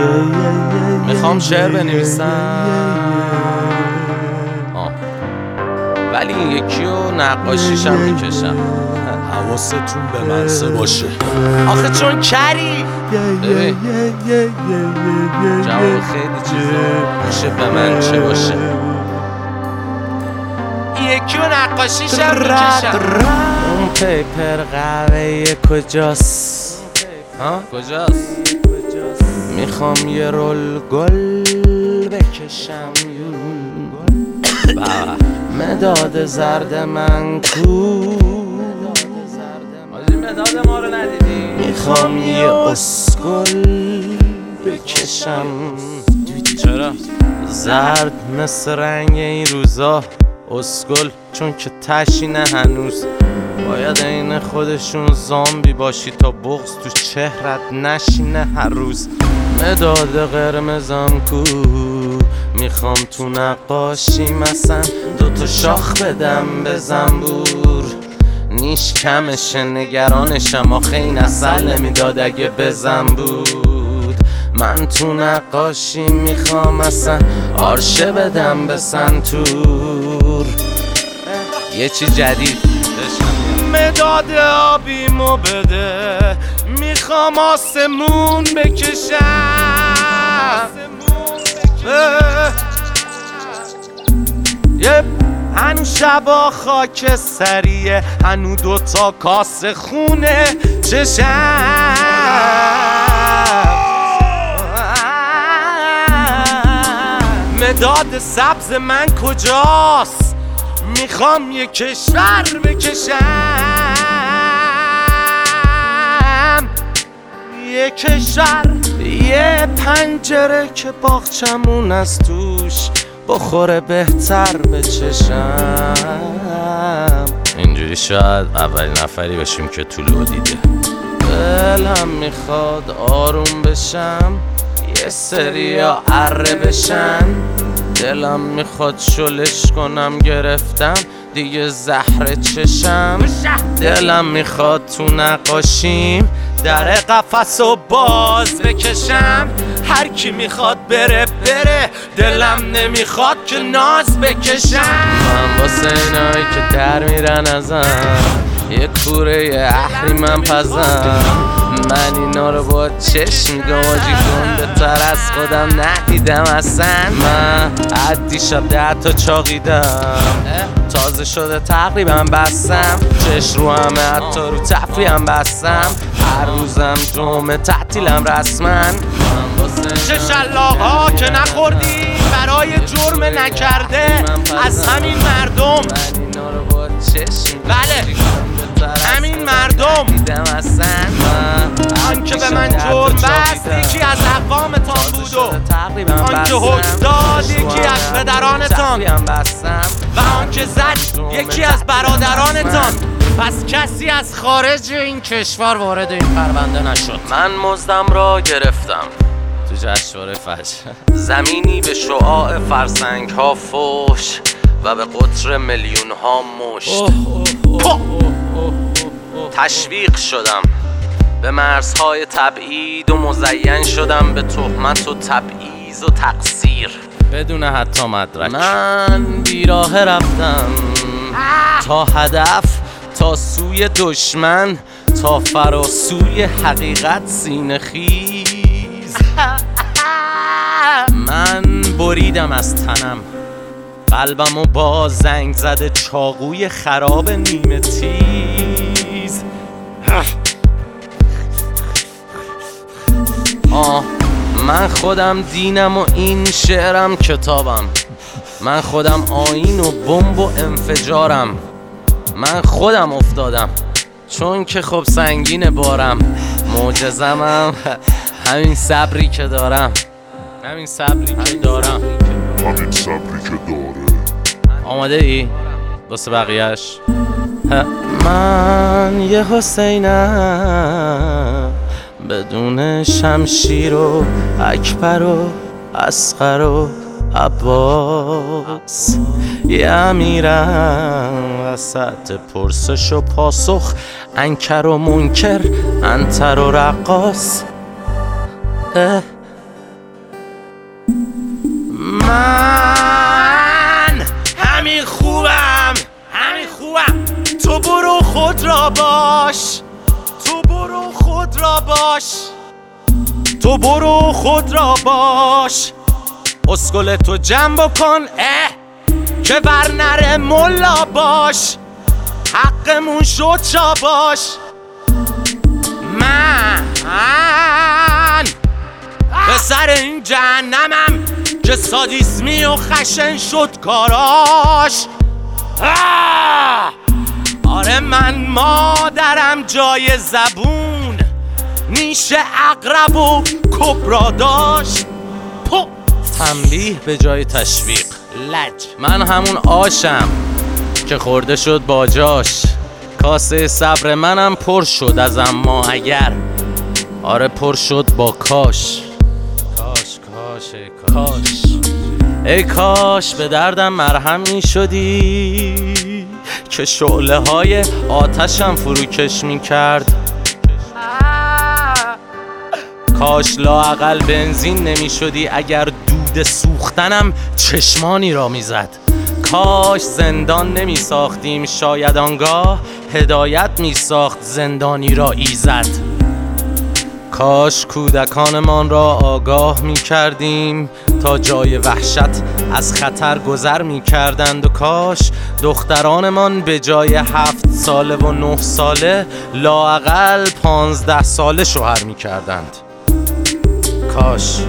میخوام شعر بنویسم ولی این یکی رو نقاشیشم میکشم. حواستون به منسه باشه آخه چون کری ببین جواب خیلی چیزا میشه به من چه باشه. یکی رو نقاشیشم میکشم. اون پیپر قهوه‌ای کجاست؟ کجاست؟ میخوام یه رول گل بکشم. مداد زرد من کو؟ مداد ما رو ندیدی؟ میخوام یه اسکل بکشم. چرا؟ زرد مثل رنگ این روزا اسکل، چون که تشینه هنوز. باید این خودشون زامبی باشی تا بغض تو چهرت نشینه هر روز. مداد قرمزم کو؟ میخوام تو نقاشی مثلا دوتا شاخ بدم به زنبور. نیش کمشه نگرانشم، آخه این اصل نمیداد اگه بزن بود. من تو نقاشی میخوام مثلا آرشه بدم به سنتور. یه چی جدید مداد آبیمو بده، میخوام آسمون بکشم. هنو شبا خاک سریه، هنو دوتا کاسه خونه چشم. مداد سبز من کجاست؟ میخوام یه کشور بکشم. یه کشور، یه پنجره که باغچمون از توش بخوره بهتر به چشم. اینجوری شاید اولین نفری بشیم که طولو دیده. دلم میخواد آروم بشم، یه سریا اره بشن. دلم میخواد شلش کنم، گرفتم دیگه زهر چشم. دلم میخواد تو نقاشیم در قفس و باز بکشم. هر کی میخواد بره بره، دلم نمیخواد که ناز بکشم. من واسه اینایی که در میرن ازم یه کوره اهریمن پزم. من اینا رو با چشم گاجی گنده تر از خودم ندیدم اصلا. من عدی شب 10 تا چاقیدم، تازه شده تقریبا بستم. چش رو همه حتی رو تفریحم بستم. هر روزم جمعه تعطیلم رسما. چه شلاق ها که نخوردی برای جرم نکرده از همین مردم. بله همین مردم. آن که به من جرم بست یکی از اقوامتان بود و آن که حکم داد یکی از پدرانتان و آن که زد یکی از برادرانتان. پس کسی از خارج این کشور وارد این پرونده نشد. من مزدم را گرفتم تو جشنواره فجر. زمینی به شعاع فرسنگ ها فوش و به قطر میلیون ها مشت. تشویق شدم به مرزهای تبعید و مزین شدم به تهمت و تبعیض و تقصیر بدون حتی مدرک. من بیراه رفتم تا هدف، تا سوی دشمن، تا فراسوی حقیقت سینه خیز. من بریدم از تنم قلبمو با زنگ زده چاقوی خراب نیمه تیز. من خودم دینم و این شعرم کتابم. من خودم آیین و بمب و انفجارم. من خودم افتادم چون که خب سنگین بارم. معجزمم همین صبری که دارم. همین صبری که داره. آماده ای؟ واسه بقیهش. من یه حسینم بدون شمشیر و اکبر و اصغر و عباس. یه امیرم وسط پرسش و پاسخ، انکر و منکر، انتر و رقاص. من همین خوبم تو برو خود را باش اسکل تو جمع بکن که بر نره ملا باش حقمون شد جا باش من پسر این جهنمم که سادیسمی و خشن شد کاراش آره من مادرم جای زبون نیش عقرب و کبرا داشت تنبیه به جای تشویق لج من همون آشم که خورده شد با جاش کاسه صبر منم پر شد از اما اگر آره پر شد با کاش ای کاش به دردم مرهم می شدی که شعله های آتشم فروکش می کرد کاش لااقل بنزین نمی شدی اگر دود سوختنم چشمانی را می زد کاش زندان نمی ساختیم شاید آنگاه هدایت می ساخت زندانی را ایزد کاش کودکانمان را آگاه می کردیم تا جای وحشت از خطر گذر می کردند و کاش دخترانمان به جای 7 ساله و 9 ساله لااقل 15 ساله شوهر می کردند کاش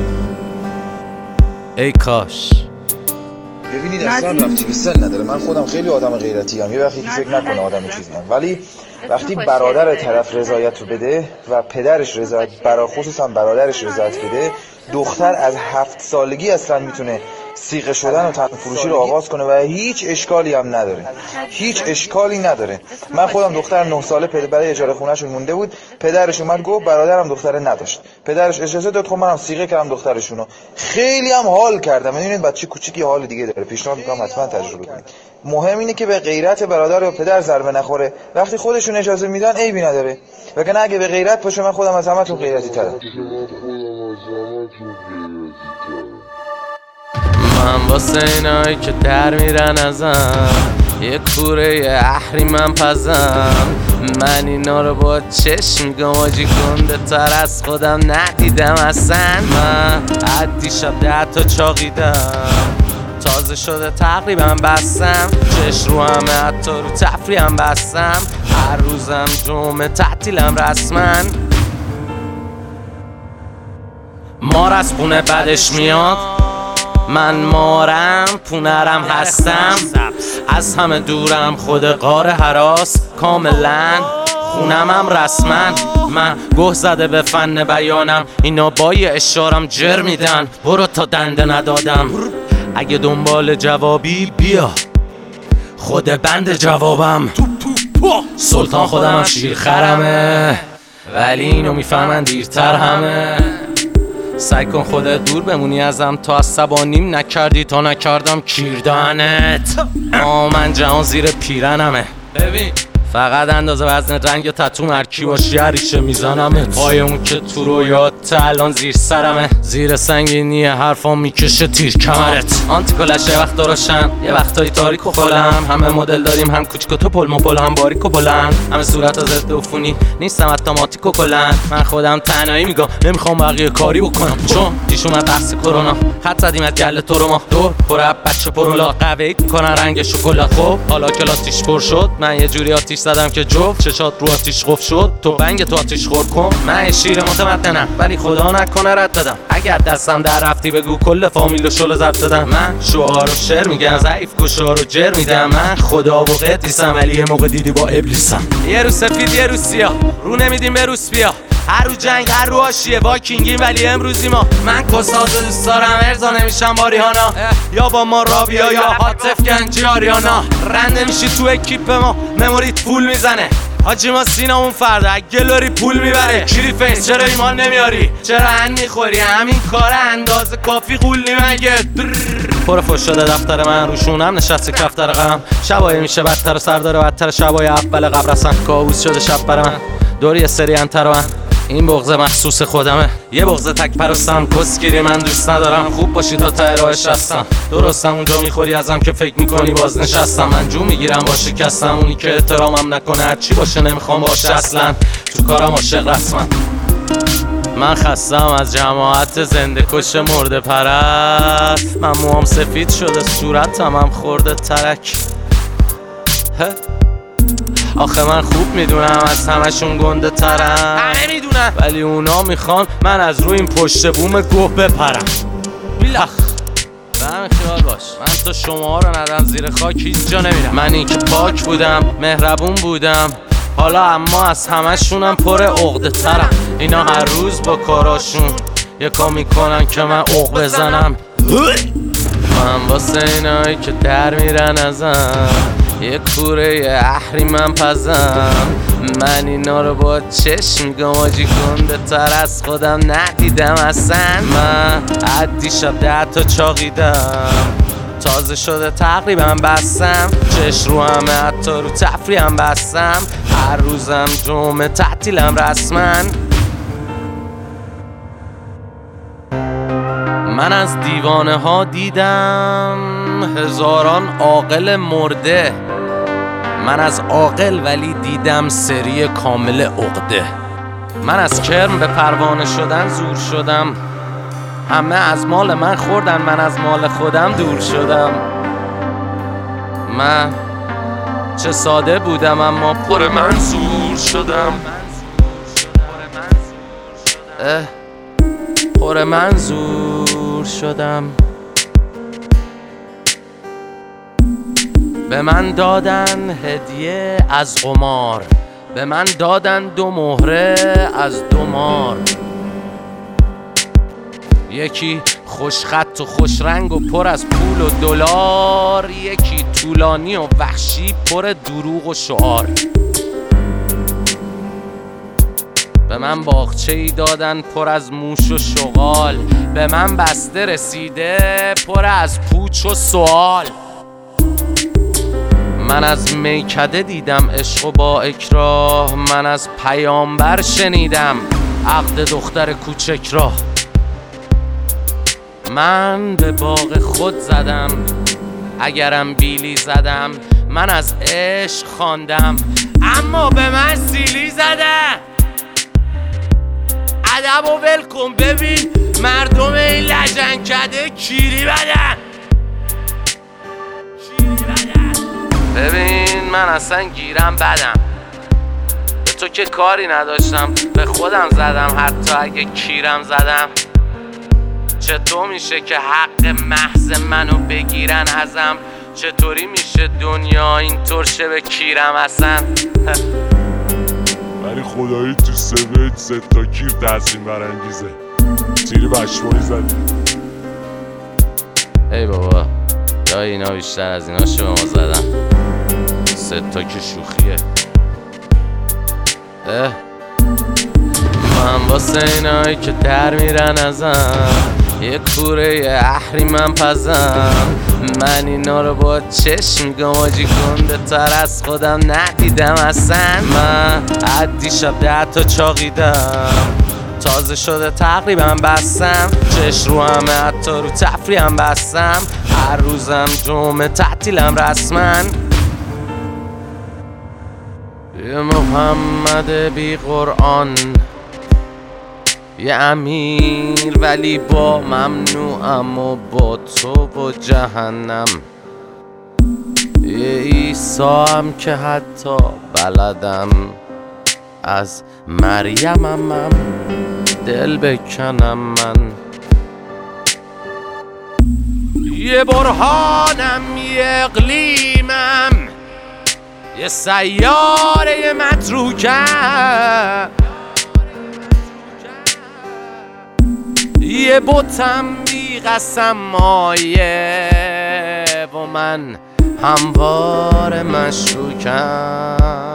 ای کاش ببینید اصلا ربطی به سن نداره من خودم خیلی آدم غیرتی ام یه وقتی که فکر نکنه آدم چیزی ام ولی وقتی برادر طرف رضایت رو بده و پدرش رضایت خصوصا برادرش رضایت بده دختر از 7 سالگی اصلا میتونه سیغه شدن و تنفروشی رو آغاز کنه و هیچ اشکالی هم نداره من خودم دختر 9 ساله برای اجاره خونه‌شون مونده بود پدرش اومد گفت برادرم دختره نداشت پدرش اجازه داد خب منم سیغه کردم دخترشونو خیلی هم حال کردم میدونید بچه کوچیکی حال دیگه داره پیشنهاد میکنم حتما تجربه کنید مهم اینه که به غیرت برادر و پدر ضربه نخوره وقتی خودشون اجازه میدن عیبی نداره وگرنه اگه به غیرت باشه من خودم از همتون غیرتی ترم من واسه اینایی که در میرن ازم یه کوره اهریمن پزم من اینا رو با چشم میگم آجی گنده تر از خودم ندیدم اصلا من عدی شب 10 تا چاقیدم تازه شده تقریبا بستم چش رو همه حتی رو تفریحم بستم هر روزم جمعه تعطیلم رسما مار از خونه بدش میاد من مارم پونرم هستم از همه دورم خود غار هراس کاملا خونمم رسما من گه زده به فن بیانم اینا با یه اشارم جر میدن برو تا دنده ندادم اگه دنبال جوابی بیا خود بند جوابم سلطان خودم شیر خرمه ولی اینو میفهمن دیرتر همه سعی کن خودت دور بمونی ازم تا عصبانیم نکردی تا نکردم کیردانت من جهان زیر پیرنمه ببین فقط اندازه وزن رنگ تتوم هرکی باشی هر ریشه میزنمت پای اون که تو رو یادت الان زیر سرمه زیر سنگینی حرفا میکشه تیر کمرت آنتیکلش یه وقت دراشن یه وقتایی تاریک و خلم همه مدل داریم هم کوچیک و تو پل مپل هم باریک و بلند همه صورت ضد عفونی نیستم اتوماتیک و کلن من خودم تنهایی میگم نمیخوام بقیه کاری بکنم چون پیش اومد بحث کرونا خط زدیم از گله تو رو ما دور پر بچه پرولا قویت میکنن رنگ شکلات خب حالا که آتیش پر شد من یه جوری آتیش زدم که جفت چشات رو آتیش قفل شد تو بنگ تو آتیش خور کن من شیر متمدنم ولی خدا نکنه رد دادم اگر دستم در رفتی بگو کل فامیل و شل زب دادم من شعار و شعر میگم ضعیف کشار و جر میدم من خدا و قدیسم ولی یه موقع دیدی با ابلیسم یه رو سفید یه رو سیاه رو نمیدیم به روس بیا هر رو جنگ هر رو آشیه واکینگیم ولی امروزی ما من کساز دوست دارم ارزا نمیشم با ریحانا یا با ما رابیا یا حاطف گنجی آریانا رنده میشی تو اکیپ ما مموریت فول میزنه حاجی ما سینامون فرده گلوری پول میبره کیری فیس چرا ایمان نمیاری چرا هن میخوری همین کار اندازه کافی قول نمیگه پر فش شده دفتر من روشونم نشسته کفتر غم شبای میشه بدتر و سردار بدتر شبای اول قبرستان کابوس شده شب بر من دوری سری انتر من این بغض مخصوص خودمه، یه بغض تک پرستم، کسگیری من دوست ندارم. خوب باشی تا ته راهش هستم، درستم اونجا میخوری ازم که فکر میکنی باز نشستم. من جو میگیرم با شکستم، اونی که احترامم نکنه هرچی باشه نمیخوام باشه اصلا. تو کارم عاشق رسمم. من خستم از جماعت زنده کش مرده پرست. من موام سفید شده صورتم هم خورده ترک. آخه من خوب میدونم از همشون گنده ترم، همه میدونم، ولی اونا میخوان من از روی این پشت بوم گوه بپرم. بیلخ به همین خیال باش، من تا شما رو ندم زیر خاک هیچ جا نمیرم. من این که پاک بودم مهربون بودم، حالا اما از همشونم پر عقده ترم. اینا هر روز با کاراشون یکا میکنن که من عق بزنم. من واسه اینایی که در میرن ازم یک کوره اهریمن پزم. من اینا رو با چشم میگم آجی گنده تر از خودم ندیدم اصلا. من عدی شب 10 تا چاقیدم، تازه شده تقریبا بستم. چش رو همه حتی رو تفریحم بستم. هر روزم جمعه تعطیلم رسما. من از دیوانه ها دیدم هزاران عاقل مرده. من از عاقل ولی دیدم سری کامل عقده. من از کرم به پروانه شدن زور شدم. همه از مال من خوردن، من از مال خودم دور شدم. من چه ساده بودم اما پر منظور شدم. پر منظور شدم. به من دادن هدیه از قمار، به من دادن 2 مهره از 2 مار. یکی خوش خط و خوش رنگ و پر از پول و دلار، یکی طولانی و وحشی پر دروغ و شعار. به من باغچه‌ای دادن پر از موش و شغال، به من بسته رسیده پر از پوچ و سوال. من از میکده دیدم عشق و با اکراه، من از پیامبر شنیدم عقد دختر کوچک را. من به باغ خود زدم اگرم بیلی زدم، من از عشق خواندم اما به من سیلی زدم. ادب و ول کن ببین مردم این لجنکده کیری بدن. ببین من اصلا گیرم بدم، به تو که کاری نداشتم، به خودم زدم حتی اگه کیرم زدم. چطور میشه که حق محض منو بگیرن ازم؟ چطوری میشه دنیا اینطور شه به کیرم اصلا؟ ولی خدایی تو سویت 3 تا کیر تحسین برانگیزه. تیری بشمایی زدی. ای بابا یا اینا بیشتر از اینا شو به ما زدن. 3 تا که شوخیه. من واسه اینایی که در میرن ازم یک کوره اهریمن پزم. من اینا رو با چشم میگم آجی گنده تر از خودم ندیدم اصلا. من عدی شب 10 تا چاقیدم، تازه شده تقریبا بستم. چش رو همه حتی رو تفریحم بستم. هر روزم جمعه تعطیلم رسما. یه محمد بی قرآن، یه امیر ولی با ممنوعم و با تو و جهنم. یه عیسی هم که حتی بلدم از مریمم دل بکنم من. یه برهانم یه اقلیمم، یه سیاره متروکم، یه بوتم بی قسم مایه و من هموار مشروکم.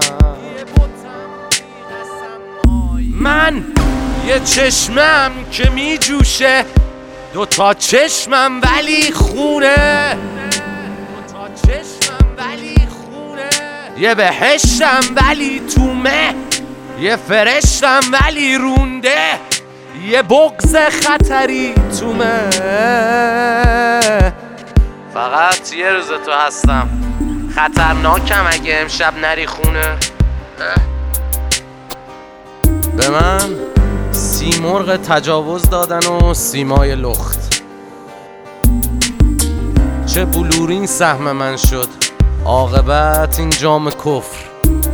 من یه چشمم که می جوشه، 2 تا چشمم ولی خونه، 2 تا چشمم ولی خونه. یه بهشتم ولی تو مه، یه فرشتم ولی رونده، یه بغض خطری تومه. فقط یه روز تو هستم، خطرناکم اگه امشب نری خونه. به من سیمرغ تجاوز دادن و سیمای لخت. چه بلورین سهم من شد، عاقبت این جام کفر.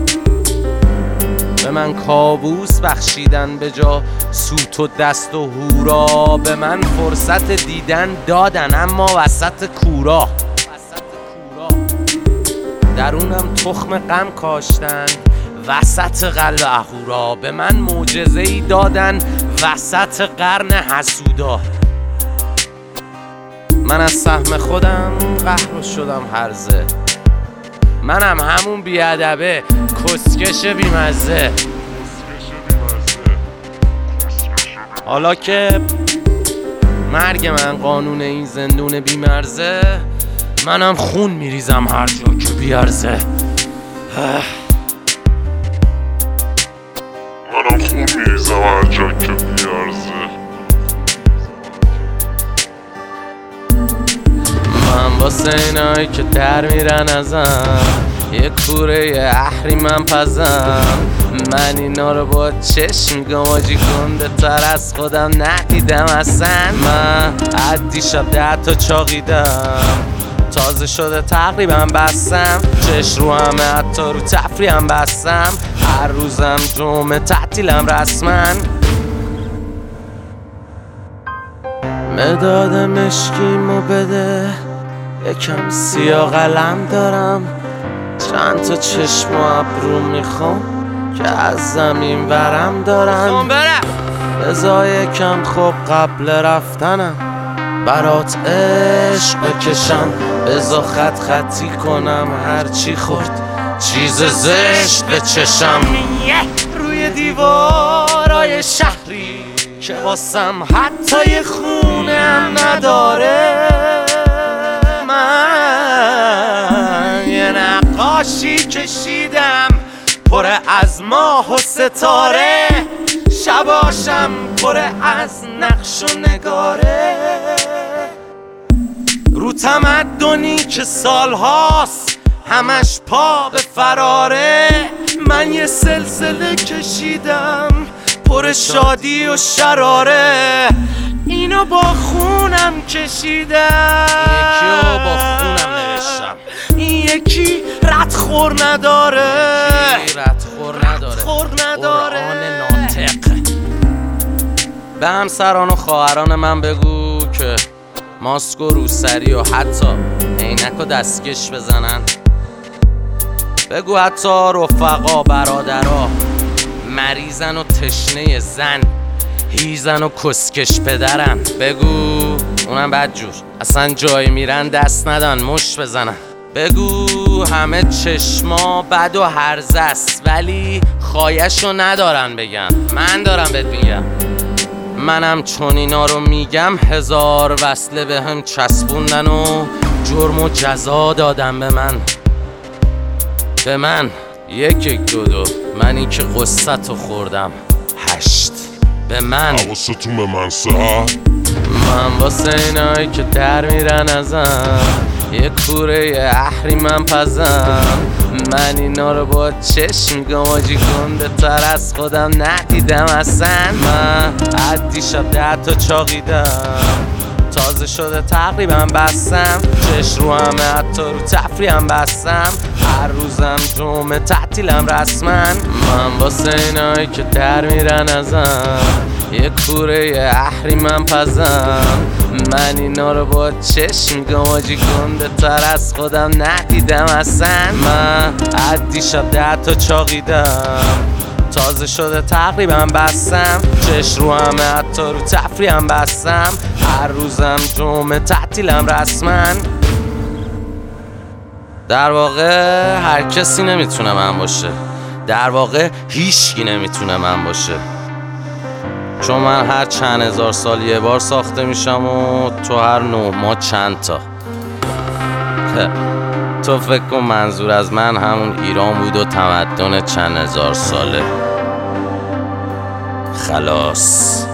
به من کابوس بخشیدن به جا سوت و دست و هورا. به من فرصت دیدن دادن اما وسط کورا. درونم تخم غم کاشتن وسط قلب اهورا. به من معجزه‌ای دادن وسط قرن حسودا. من از سهم خودم قهر شدم هرزه. منم همون بیادبه کسکش بیمزه. حالا که مرگ من قانون این زندون بیمرزه، منم خون میریزم هر جا که بیارزه. منم خون میریزم هر جا که بیارزه. من واسه اینایی که در میرن ازم یه کوره اهریمن پزم. من اینا رو با چشم میگم آجی گنده تر از خودم ندیدم اصلا. من عدی شب 10 تا چاقیدم، تازه شده تقریبا بستم. چش رو همه حتی رو تفریحم بستم. هر روزم جمعه تعطیلم رسما. مداد مشکیمو بده، یکم سیاه قلم دارم. چند تا چشم و ابرو میخوام که از زمین برم دارم. بذار یکم خوب قبل رفتنم برات عشق بکشم. بذار خط خطی کنم هرچی خورد چیز زشت به چشم. روی دیوارای شهری که واسم حتی یه خونه هم نداره. من یه نقاشی کشیدم پر از ماه و ستاره. شباشم پر از نقش و نگاره. رو تمدنی که سالهاست همش پا به فراره. من یه سلسله کشیدم پر شادی و شراره. اینو با خونم کشیدم، یکی رو با خونم نوشتم. این یکی ردخور نداره، قرآن ناطق. به همسران و خواهران من بگو که ماسک و روسری و حتی عینک و دستکش بزنن. بگو حتی رفقا برادرا مریضن و تشنه زن، هیزن و کسکش پدرن. بگو اونم بدجور اصلا جایی میرن دست ندن مش بزنن. بگو همه چشما بد و هرزه است ولی خایشو ندارن بگن. من دارم بهت میگم، منم چون اینا رو میگم 1000 وصله به هم چسبوندن و جرم و جزا دادن به من 1 1 2 2. منی که قصتو خوردم 8. به من حواستون به من سه. من واسه اینایی که در میرن ازم یه کوره اهریمن پزم. من اینا رو با چشم میگم آجی گنده تر از خودم ندیدم اصلا. من عدی شب 10 تا چاقیدم، تازه شده تقریبا بستم. چش رو همه حتی رو تفریحم بستم. هر روزم جمعه تعطیلم رسما. من واسه اینایی که در میرن ازم یه کوره اهریمن پزم. من اینا رو با چشم میگم آجی گنده تر از خودم ندیدم اصلا. من عدی شب 10 تا چاقیدم، تازه شده تقریبا بستم. چش رو همه حتی رو تفریحم بستم. هر روزم جمعه تعطیلم رسما. در واقع هر کسی نمیتونه من باشه، در واقع هیچکی نمیتونه من باشه. چون من هر چند هزار سال یه بار ساخته میشم و تو هر 9 ماه چند تا. تو فکر کن منظور از من همون ایران بود و تمدن چند هزار ساله. خلاص.